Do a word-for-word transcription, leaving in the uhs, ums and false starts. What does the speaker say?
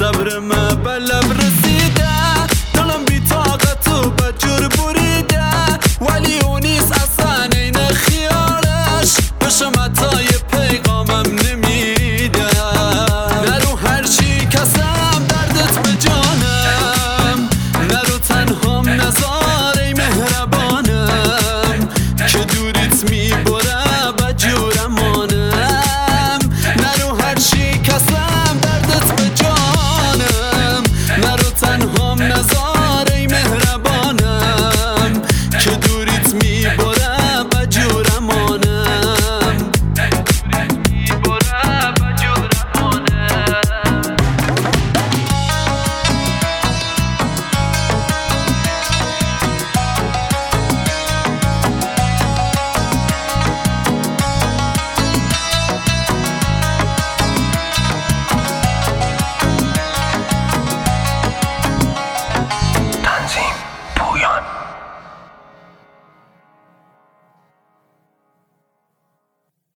صبر ما بلب رسیده، دلم بی طاقت و بدجور بریده، ولی اون نیست اصلا این خیالش بشم حتی یه پیغامم نمیده. نرو هرچی کسم دردت به جانم، نرو تنهام نزار ای مهربانم که دوریت میبره بدجورمانم. نرو هرچی کسم